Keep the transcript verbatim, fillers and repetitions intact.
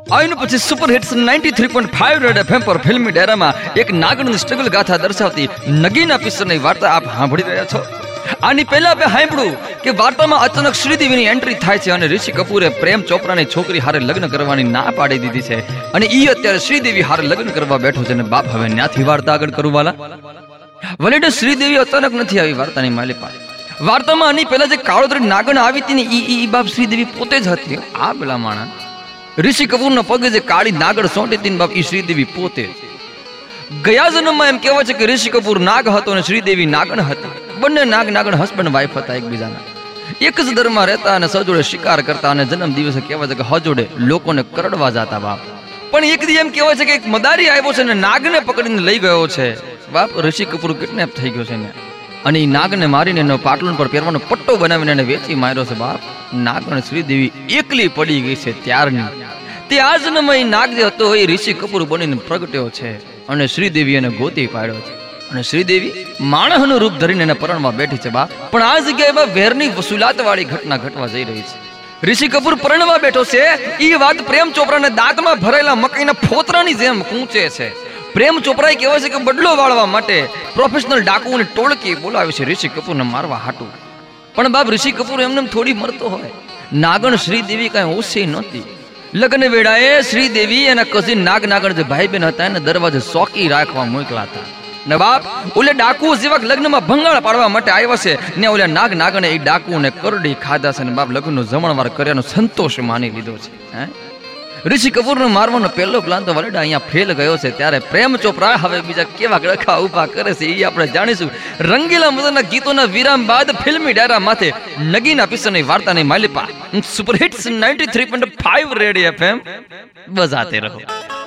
આઈન પછી super hits ninety three point five red FM પર ફિલ્મી ડેરામાં એક નાગણની સ્ટ્રગલ ગાથા દર્શાવતી નગીના પિક્ચરની વાર્તા આપ સાંભળી રહ્યા છો। આની પહેલા આપણે સાંભળ્યું કે વાર્તામાં અચાનક શ્રીદેવીની એન્ટ્રી થાય છે અને ઋષિ કપૂરે પ્રેમ ચોપરાની છોકરી હારે લગ્ન કરવાની ના પાડી દીધી છે અને ઈ અત્યારે શ્રીદેવી હારે લગ્ન કરવા બેઠો છે અને બાપ હવે ન્યાથી વાર્તા આગળ કરું વાલા। વલેડે શ્રીદેવી અચાનક નથી આવી વાર્તાની માલિપા। વાર્તામાં આની પહેલા જે કાળોતરી નાગણ આવી હતી ને ઈ ઈ બાપ શ્રીદેવી પોતે જ હતી। આ પેલા માણા ઋષિ કપૂરના પગે જે કાળી નાગણ સોંટી હતી બાપ ઈ શ્રીદેવી પોતે ગયા જન્મમાં એમ કહેવાય છે કે ઋષિ કપૂર નાગ હતો અને શ્રીદેવી નાગણ હતા। બંને નાગ નાગણ હસબન્ડ વાઇફ હતા એકબીજાના, એક જ દરમાં રહેતા અને સજોડે શિકાર કરતા અને જન્મ દિવસે કહેવાય છે કે હજોડે લોકોને કરડવા જતા બાપ। પણ એક દી એમ કહેવાય છે કે એક મદારી આવ્યો છે અને નાગને પકડીને લઈ ગયો છે બાપ। ઋષિ કપૂર કિડનેપ થઈ ગયો છે ને અને એ નાગને મારીને એનો પાટલુન પર પહેરવાનો પટ્ટો બનાવીને એને વેચી માર્યો છે બાપ। નાગણ શ્રીદેવી એકલી પડી ગઈ છે ત્યારની। તે આ જન્મમાં એ નાગ જે હતો એ ઋષિ કપૂર બનીને પ્રગટ્યો છે અને શ્રીદેવી એને ગોતી પાડ્યો છે અને શ્રીદેવી માણસનું રૂપ ધરીને એને પરણવા બેઠી છે બાપ। પણ આ જગ્યાએ વેરની વસૂલાત વાળી ઘટના ઘટવા જઈ રહી છે। ઋષિ કપૂર પરણવા બેઠો છે એ વાત પ્રેમ ચોપરાને દાંતમાં ભરેલા મકાઈના ફોતરાની જેમ કૂંચે છે। પ્રેમ ચોપરાએ કહેવાય છે કે બદલો વાળવા માટે પ્રોફેશનલ ડાકુઓની ટોળકી બોલાવી છે ઋષિ કપૂરને મારવા હાટું। પણ બાપ ઋષિ કપૂર એમને થોડી મરતો હોય, નાગણ શ્રીદેવી કાંઈ ઓછી નહોતી। લગ્ન વેળાએ શ્રીદેવી એના કઝિન નાગ નાગણ જે ભાઈ બહેન હતા એને દરવાજે ચોકી રાખવા મોકલા હતા ને બાપ ઓલે ડાકુ જેવા લગ્નમાં ભંગાળ પાડવા માટે આવ્યા છે ને ઓલે નાગ નાગણે એ ડાકુને કરડી ખાધા છે ને બાપ લગ્નનો જમણવાર કર્યાનો સંતોષ માની લીધો છે। હે ઋષિ કપૂરને મારવાનો પહેલો પ્લાન તો વલેડા અહીંયા ફેલ ગયો છે ત્યારે પ્રેમ ચોપરા હવે બીજા કેવા ગળખા ઉભા કરે છે એ આપણે જાણીશું રંગીલા મજાના ગીતોના વિરામ બાદ ફિલ્મી ડાયરા માથે નગીના પિક્ચરની વાર્તાની માલિપા super hits ninety three point five radio FM બજાતે રહો।